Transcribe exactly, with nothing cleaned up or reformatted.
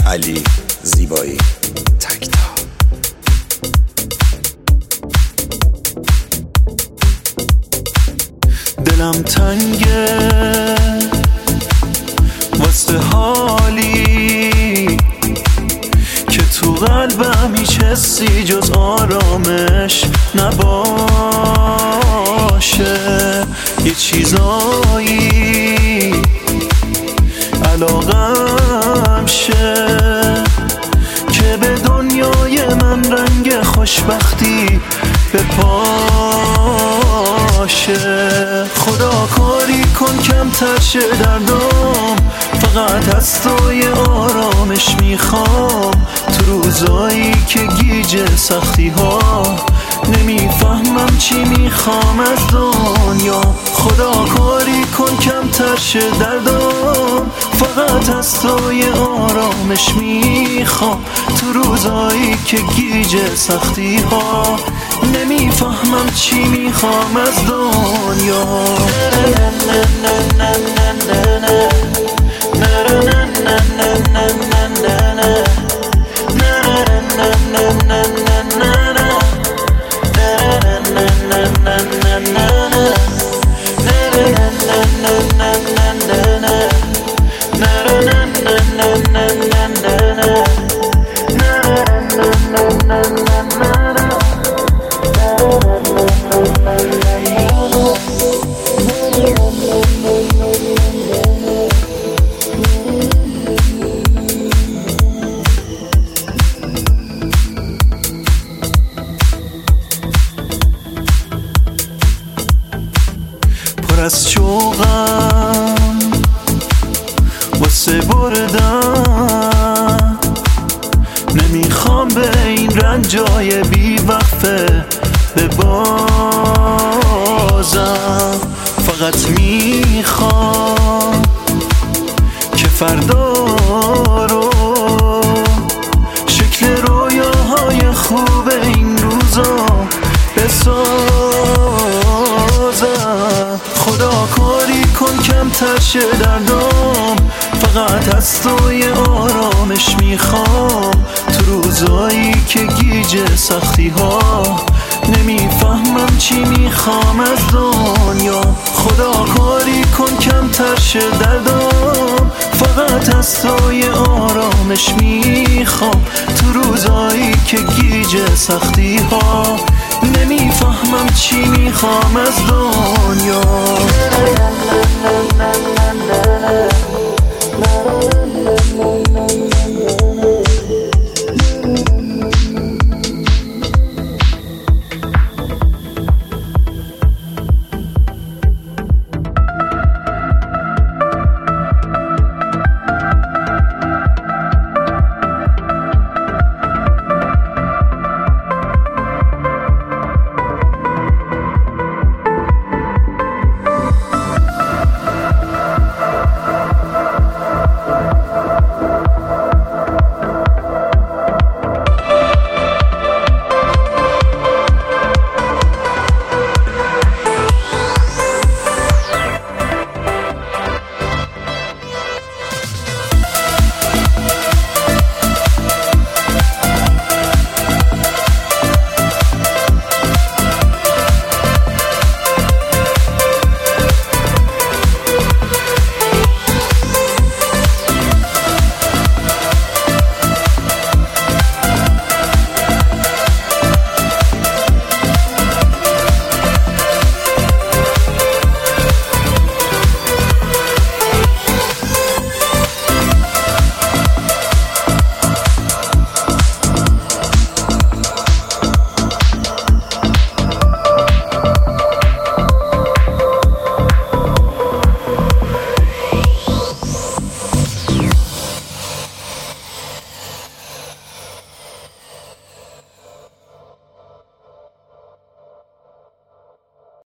علی زیبایی تکتا. دلم تنگه واسه حالی که تو قلبم هیچ حسی جز آرامش نباشه. یه چیزایی علاقم شه که به دنیای من رنگ خوشبختی بپاشه. خدا کاری کن کمتر شه دردام، فقط از تو یه آرامش میخوام تو روزایی که گیج سختی ها نمیفهمم چی میخوام از دنیا. خدا کاری کن کمتر شه دردام، فقط از تو یه آرامش میخوام تو روزایی که گیج سختی ها نمیفهمم چی میخوام از دنیا. پر از شوقم واسه بردن، نمیخوام به این رنجای بی وقفه ببازم. فقط میخوام که فردا رو شکل رویاهای خوب این روزا بسازم. خدا کاری کن کمتر شه دردام، فقط از تو یه آرامش میخوام تو روزایی که گیج سختی ها نمیفهمم چی میخوام از دنیا. خدا کاری کن کمتر شه دردام، فقط از تو یه آرامش میخوام تو روزایی که گیج سختی ها نمیفهمم چی میخوام از دنیا.